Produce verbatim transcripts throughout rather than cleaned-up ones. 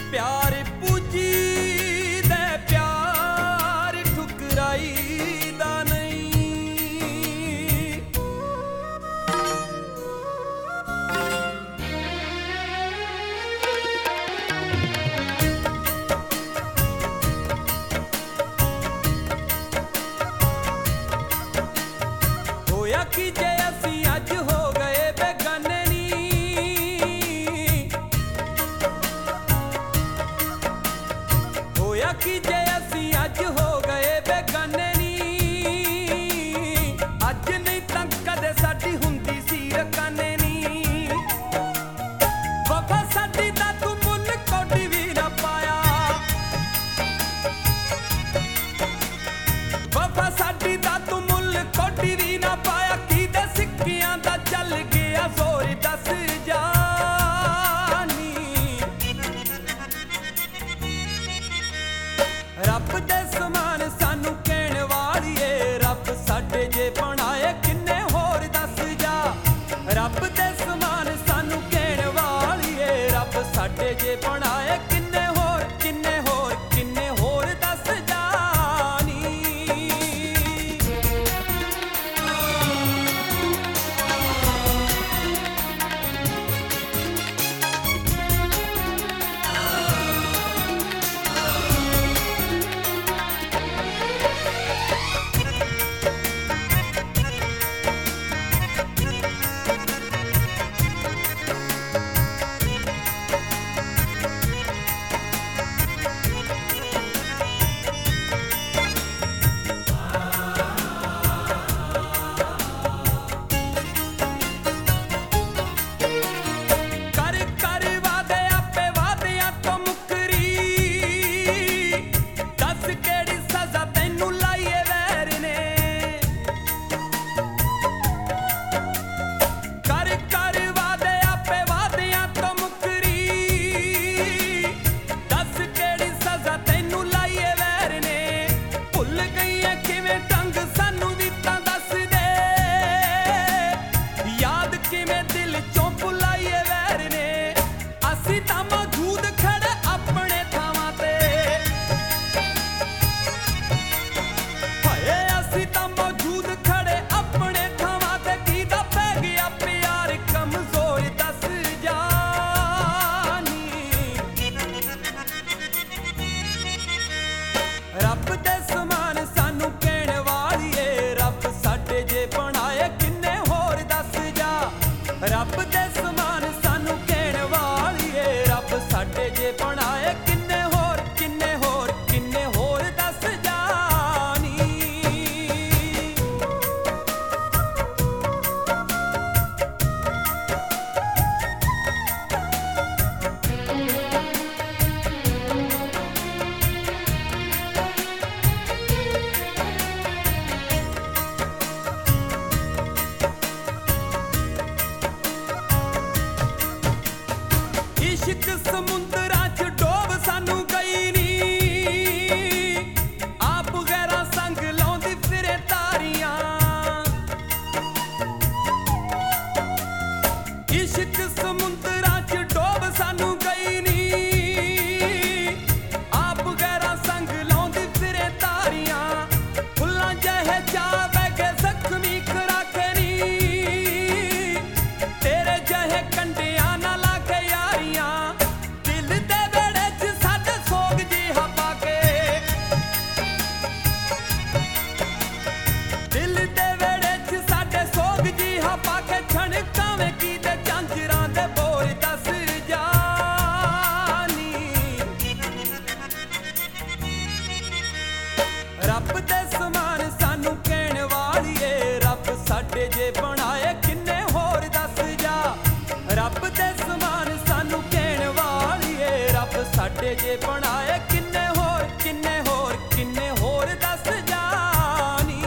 प्यार पूजी दे प्यार ठुकराई दा नहीं। होया कि जे असी अज हो गए बेगाने नी, होया कि जे असी अज हो गए बेगाने नी, अज नहीं तां कदे साडी हुंदी सी रकाने नी। वफा साडी दा तू मुल कोडी भी ना पाया, वफा साडी दा तू मुल कोडी भी ना पाया। की दे सिक्कियां दा चल गया जोर दस जानी। रब दे समान सानू कहण वालिए, रब साडे जे बनाए किन्ने होर दस जा। रब दे समान सानू कहण वालिए, रब साडे जे बनाए किन्ने होर किन्ने होर किन्ने होर दस जानी। कर कर वादे आपे वादियां तो मुकरी, दस केड़ी सजा तैनू लाइए वैर ने। कर कर वादे आपे वादियां तो मुकरी, दस केड़ी सजा तैनू लाइए वैर ने। भुल गई है किवें ढंग सानू भी तां दस दे, याद किवें दिल चों भुलाइए वैर ने। असी तां मौजूद खड़े अपने थावां ते, हाए असी तां मौजूद खड़े अपने थावां ते। कीदा पै गया प्यार कमजोर दस जानी। रब दे समान सानू कहण वालिए, रब साडे जे बनाए किन्ने होर दस जा। रब दे समान सानू कहण वालिए, रब साडे जे बनाए किन्ने होर किन्ने होर किन्ने होर दस जानी। इश्क समुंदरां च डोब सानू गई नी, आप गैरां संग लाउंदी फिरे तारियां। इश्क समुंदरां च डोब सानू गई नी, आप गैरां संग लाउंदी फिरे तारियां। फुल्लां जहे चावे के जख्मी करा के नी, तेरे जहे कंडियां ना लाके यारियां। दिल दे वेड़े च साडे सोग जिहा पाके, दिल दे वेड़े च साडे सोग जिहा पाके। छणकावें की ते झांजरां दे बोर दस जानी। रब दे समान सानू कहण वालिए, रब साडे जे बनाए किन्ने होर दस जा। रब दे समान सानू कहण वालिए, रब साडे जे बनाए किन्ने होर किन्ने होर किन्ने होर दस जानी।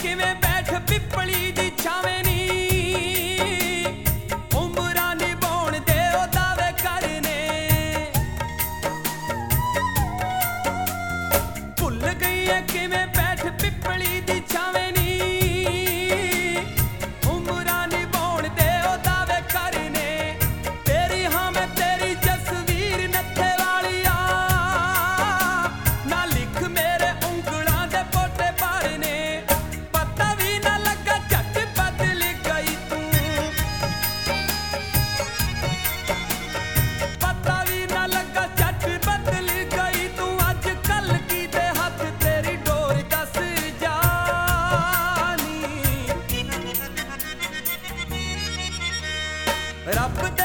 किवें बैठ पिपली दी छावें नी, उमरां निभाउण दे ओ दावे करने। भुल गई है किवें बैठ पिपली दी छावें नी, उमरां निभाउण दे ओ दावे करने। तेरी हां मैं तेरी जसवीर नत्थे वालिया, ना लिख मेरे उंगलां दे पोटे पारने। पता भी ना लगा झट बदल गई तू, पता भी ना लगा झट बदल गई तू। अज कल की दे हथ तेरी डोर दस जानी। रब